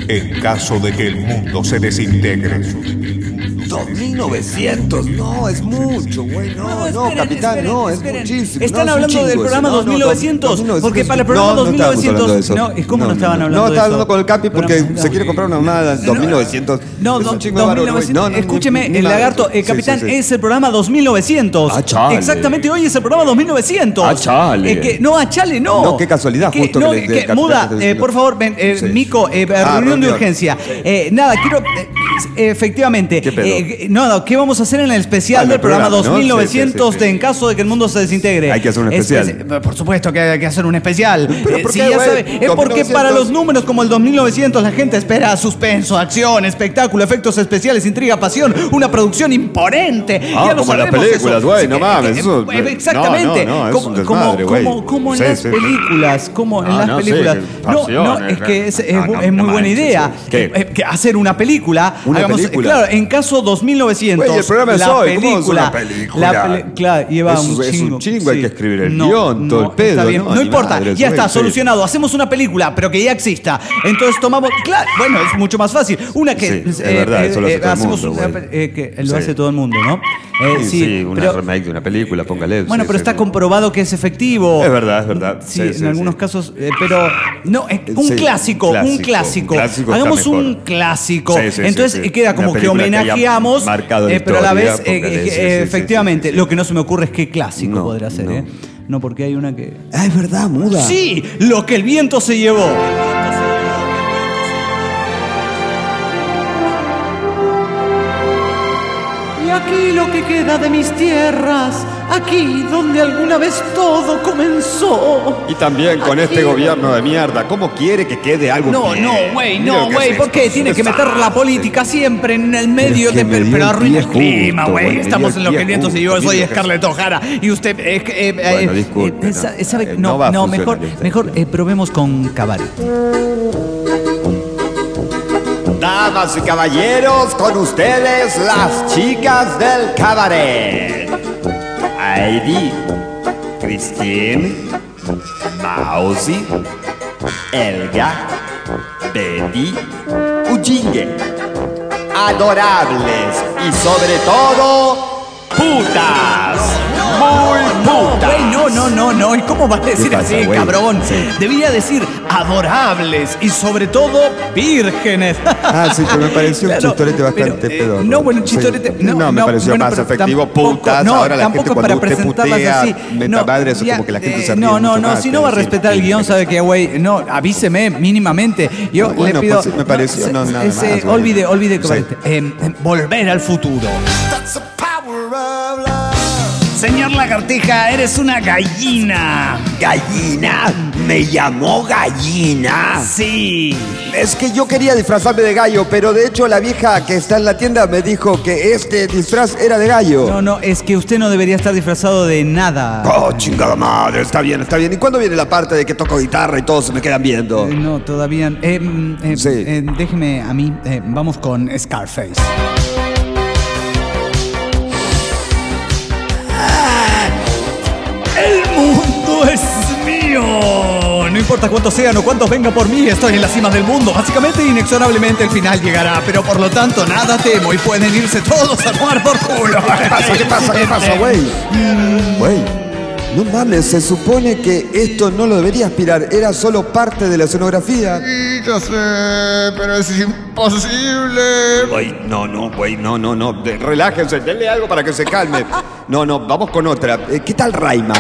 en caso de que el mundo se desintegre. 2900, no, es mucho, güey. No, esperen, capitán, esperen, no, es esperen. muchísimo. ¿Están no, hablando del programa 2900? Porque para el programa 2900... No, ¿cómo no estaban hablando de eso? No, estaba hablando con el Capi porque se quiere comprar una mamada 2900. No, es un chingo de valor, güey. Escúcheme, ni el nada. lagarto, capitán, Sí. es el programa 2900. Ah, chale. Exactamente, hoy es el programa 2900. Ah, chale. No, a chale, no. No, qué casualidad, justo no, que el capitán Muda, está diciendo. por favor, ven, Sí. Mico, reunión de urgencia. Nada, quiero... efectivamente. ¿Qué pedo? No, ¿qué vamos a hacer en el especial Bueno, del programa programa, ¿no? 2900 Sí. en caso de que el mundo se desintegre? Hay que hacer un especial. Por supuesto que hay que hacer un especial. ¿Pero por Sí, qué, ya güey? sabe, es porque 2900. para los números como el 2900 la gente espera suspenso, acción, espectáculo, efectos especiales, intriga, pasión, una producción imponente. Ah, Ya lo como en las sabemos películas, eso. güey, Sí, no mames, eso- exactamente. no, es un desmadre, güey. Como en Sí, las sí. películas, como en las no, sí, películas. que No, pasión, es que es no, muy no buena manches, idea. ¿qué? Que hacer una película. ¿Una película? Claro, en caso 2900. Güey, el programa es la hoy, ¿cómo es película, una película? claro, lleva Es un chingo. un chingo, hay que escribir el No, guión, todo el pedo, está bien. no, No ni importa, madres, ya güey, está, sí. solucionado. Hacemos una película, pero que ya exista. Entonces tomamos. Claro, bueno, es mucho más fácil. Una que. Sí, es verdad, eso lo hace todo el hacemos mundo, una güey. que lo Sí. hace todo el mundo, ¿no? Sí, una pero- remake de una película, póngale. bueno, sí, pero sí, está sí. comprobado que es efectivo. Es verdad, es verdad. Sí, Sí, en sí, algunos sí. casos, pero no, un Sí, clásico, un un clásico. clásico está Hagamos un mejor. clásico. Sí, sí, Entonces sí, sí. queda Una como que película que haya homenajeamos, marcado la pero a la historia, vez, póngale, sí, sí, sí, efectivamente, sí, sí. lo que no se me ocurre es qué clásico No, podrá ser, no. ¿eh? No, porque hay una que... Ah, es verdad, muda. Sí, lo que el viento se llevó. Y aquí lo que queda de mis tierras, aquí donde alguna vez todo comenzó. Y también con Aquí. este gobierno de mierda, ¿cómo quiere que quede algo No, bien? no, güey, Mira no, lo que güey, es ¿por qué esto, tiene es que un meter la desastre. política siempre en el medio Pero es que me dio pero el arruina el pie clima, justo, güey? güey, me Estamos dio en el lo que el pie viento se llevó, justo, soy mira que- Scarlett O'Hara y usted... Bueno, disculpe, ¿sabe? no No, va a no, funcionar mejor esto. probemos con cabaret. Damas y caballeros, con ustedes las chicas del cabaret. Heidi, Christine, Mausi, Elga, Betty, Ujingue. Adorables y sobre todo, putas. Muy putas. Güey, no. ¿Y cómo va a decir pasa, así, güey? cabrón? Sí. Debía decir adorables y sobre todo vírgenes. Ah, sí, pero me pareció un chistorete bastante pedorro. No, bueno, un Sí. chistorete. No, me pareció bueno, más pero efectivo. tampoco- Putas, no, ahora la gente tampoco cuando para usted presentarlas putea, así. meta madre, eso como que la gente se ríe No, mucho más, si no va a sí, respetar el sí, guión, sí. sabe que, güey, no, avíseme mínimamente. Yo Bueno, le pido. pues, me pareció, no, nada más, güey. Olvide, Sí. volver al futuro. Señor Lagartija, eres una gallina. ¿Gallina? ¿Me llamó gallina? Sí. Es que yo quería disfrazarme de gallo, pero de hecho la vieja que está en la tienda me dijo que este disfraz era de gallo. No, es que usted no debería estar disfrazado de nada. Oh, chingada madre, está bien, está bien. ¿Y cuándo viene la parte de que toco guitarra y todos se me quedan viendo? No, todavía. Sí. Déjeme a mí. Vamos con Scarface. ¡El mundo es mío! No importa cuántos sean o cuántos vengan por mí, estoy en la cima del mundo. Básicamente, inexorablemente, el final llegará. Pero por lo tanto, nada temo y pueden irse todos a tomar por culo. ¿Qué pasa, güey? Güey, no mames, se supone que esto no lo debería aspirar, era solo parte de la escenografía. Sí, yo sé, pero es imposible. Güey, güey, no. Relájense, denle algo para que se calme. No, vamos con otra. ¿Qué tal Rayman?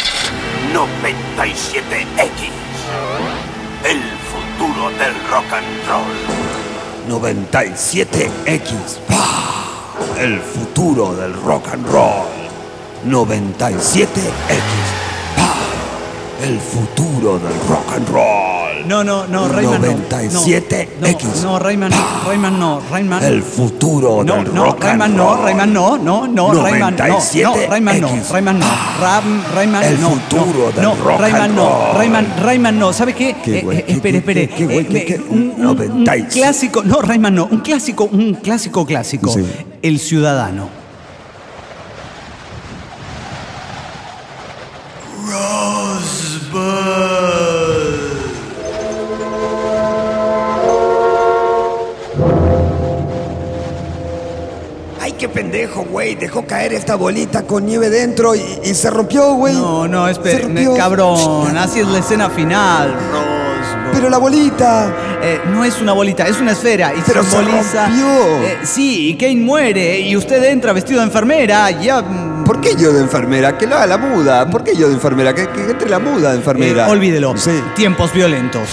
97X. El futuro del rock and roll. 97X. ¡Pah! El futuro del rock and roll. 97X. ¡Pah! El futuro del rock and roll. No, Rayman no. 97X. No, Rayman no. Rayman. El futuro del rock and Rayman roll. Rayman no. Rayman no. 97X. Rayman no. Rayman El no. futuro del rock Rayman and no. roll. Rayman no. ¿Sabe qué? ¿Qué, güey? Espere. ¿Qué, güey? ¿Qué? Un 96. clásico. No, Rayman no. Un clásico. Sí. El Ciudadano. pendejo, güey. Dejó caer esta bolita con nieve dentro y se rompió, güey. No, espere, cabrón. Así es la escena final, Rose. Pero la bolita. No es una bolita, es una esfera. Y pero simboliza. Se rompió. Sí, y Kane muere. Y usted entra vestido de enfermera. Ya. ¿Por qué yo de enfermera? Que lo haga la muda. ¿Por qué yo de enfermera? Que entre la muda de enfermera. Olvídelo. Sí. Tiempos violentos.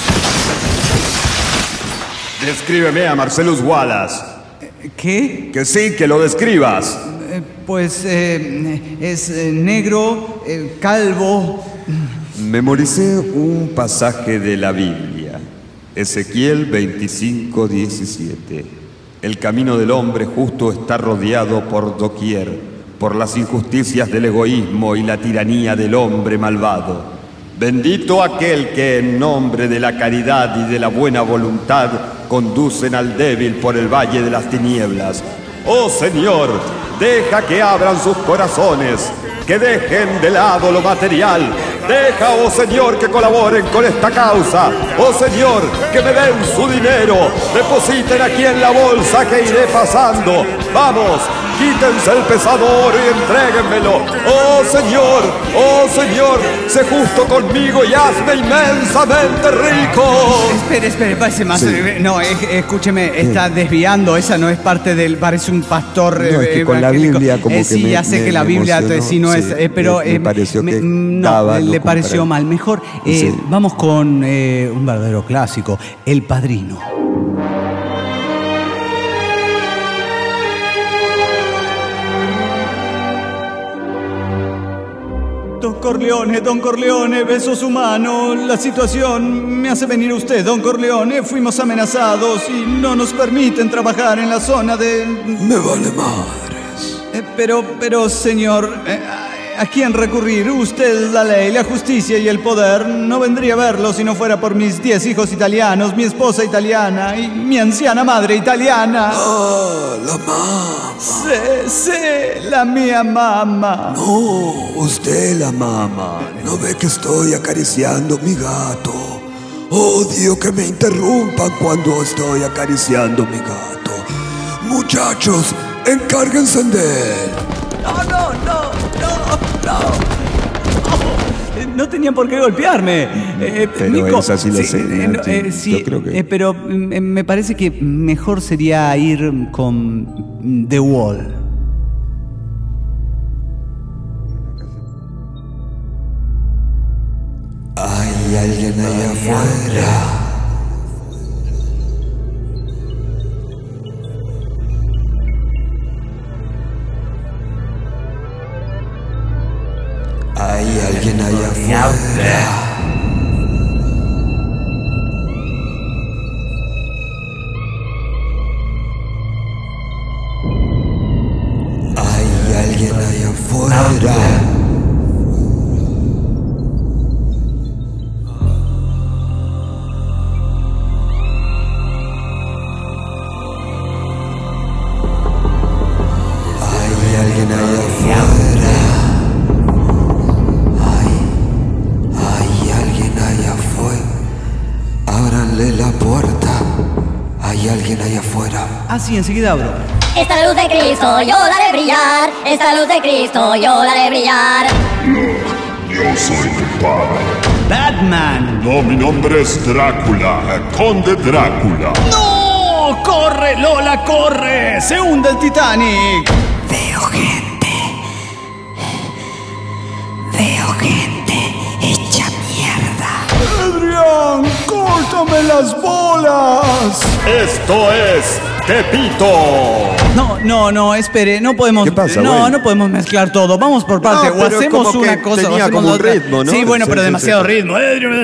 Descríbeme a Marcellus Wallace. ¿Qué? Que sí, que lo describas. Pues es negro, calvo. Memoricé un pasaje de la Biblia. Ezequiel 25:17. El camino del hombre justo está rodeado por doquier, por las injusticias del egoísmo y la tiranía del hombre malvado. Bendito aquel que en nombre de la caridad y de la buena voluntad conducen al débil por el valle de las tinieblas. Oh Señor, deja que abran sus corazones, que dejen de lado lo material. Deja, oh Señor, que colaboren con esta causa. Oh Señor, que me den su dinero. Depositen aquí en la bolsa que iré pasando. Vamos, quítense el pesador y entréguenmelo. Oh Señor, sé justo conmigo y hazme inmensamente rico. Espere, parece más. Sí. No, escúcheme, está desviando. Esa no es parte del. Parece un pastor. No, es que con la Biblia como que sí, me, ya sé me- que la me Biblia emocionó. sí no es. Sí, Pero me pareció que no, daba le lo pareció contrario. mal. Mejor Sí. vamos con un verdadero clásico, El Padrino. Don Corleone, beso su mano. La situación me hace venir usted, Don Corleone. Fuimos amenazados y no nos permiten trabajar en la zona de... Me vale madres. Pero, señor, ¿a quién recurrir? Usted, la ley, la justicia y el poder. No vendría a verlo si no fuera por mis 10 hijos italianos, mi esposa italiana y mi anciana madre italiana. Ah, la mamá. Sí, la mía mamá. No, usted la mamá. ¿No ve que estoy acariciando mi gato? Odio que me interrumpan cuando estoy acariciando mi gato. Muchachos, encárguense de él. No tenían por qué golpearme. Pero Nico, es así la escena, sí. sí, Yo creo que- pero me parece que mejor sería ir con The Wall. Hay alguien allá afuera. Hay alguien allá afuera. Hay alguien allá afuera. Hay alguien allá afuera. Hay alguien allá afuera. Ábranle la puerta. Hay alguien allá afuera. Ah, sí, enseguida abro. Esta luz de Cristo yo la haré brillar. Esta luz de Cristo yo la haré brillar. Yo soy tu padre. Batman. No, mi nombre es Drácula, Conde Drácula. ¡No! ¡Corre, Lola, corre! ¡Se hunde el Titanic! Veo gente hecha mierda. ¡Adrián, córtame las bolas! Esto es Tepito. No, espere, no podemos. ¿Qué pasa, no, güey? no podemos mezclar todo. Vamos por parte. No, O pero hacemos como que una cosa. o tenía hacemos como un otra. ritmo, ¿no? Sí, bueno, Sí, pero sí, demasiado sí. ritmo.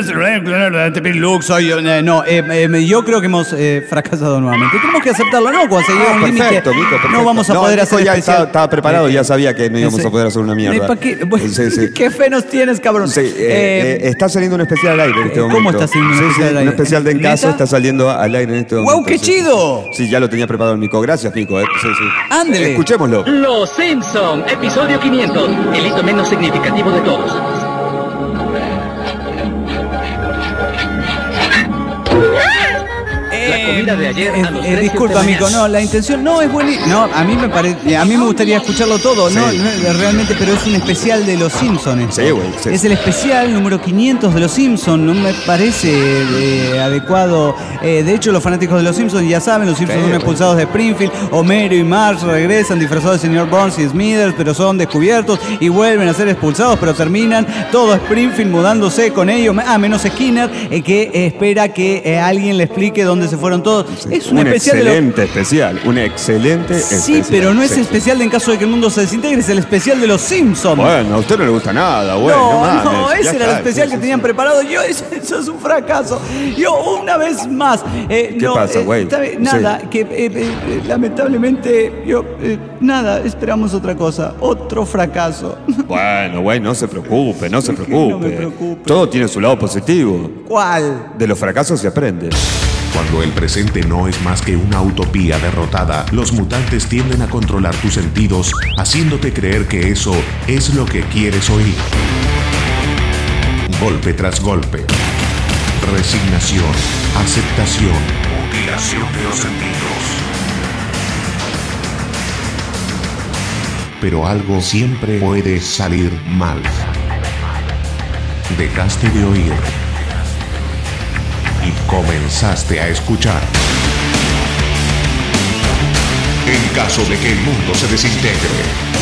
Yo creo que hemos fracasado nuevamente. Tenemos que aceptarlo, ¿no? Cuando se llega a un límite, Perfecto, Nico, perfecto. no vamos a poder Nico hacer ya especial. estaba preparado, ya sabía que no íbamos Sí. a poder hacer una mierda. ¿Para qué? Bueno, Sí, sí. ¿Qué fe nos tienes, cabrón? Sí, está saliendo un especial al aire en este ¿Cómo momento. está saliendo un Sí, especial sí, al aire? un especial de En Casa ¿Neta? está saliendo al aire en este momento. ¡Guau, qué sí. chido! Sí, ya lo tenía preparado el Nico. Gracias, Nico. Sí, sí. Ándele. Escuchémoslo. Los Simpson, episodio 500, el hito menos significativo de todos. vida de ayer a los precios disculpa, de amigo, mañana. no, la intención no es buena. No, a mí me parece, a mí me gustaría escucharlo todo, Sí. no, realmente, pero es un especial de los Simpsons. Sí, güey, sí. Es el especial número 500 de los Simpsons, no me parece adecuado. De hecho, los fanáticos de los Simpsons ya saben, los Simpsons Sí, son güey. expulsados de Springfield. Homero y Marge regresan disfrazados de señor Burns y Smithers, pero son descubiertos y vuelven a ser expulsados, pero terminan todo Springfield mudándose con ellos, menos Skinner, que espera que alguien le explique dónde se fueron todos. Es un especial de los... un excelente Sí, especial. pero no es Sí. especial de en caso de que el mundo se desintegre, es el especial de los Simpsons. Bueno, a usted no le gusta nada, güey. No, mames, no, ya ese era el está, especial sí, que sí, tenían sí. preparado. Eso es un fracaso. Yo, una vez más. ¿Qué pasa, güey? Nada, Sí. que lamentablemente, nada, esperamos otra cosa. Otro fracaso. Bueno, güey, no se preocupe, no se ¿Por qué preocupe. no me preocupe? Todo tiene su lado positivo. ¿Cuál? De los fracasos se aprende. Cuando el presente no es más que una utopía derrotada, los mutantes tienden a controlar tus sentidos, haciéndote creer que eso es lo que quieres oír. Golpe tras golpe. Resignación, aceptación, mutilación de los sentidos. Pero algo siempre puede salir mal. Dejaste de oír y comenzaste a escuchar. En caso de que el mundo se desintegre,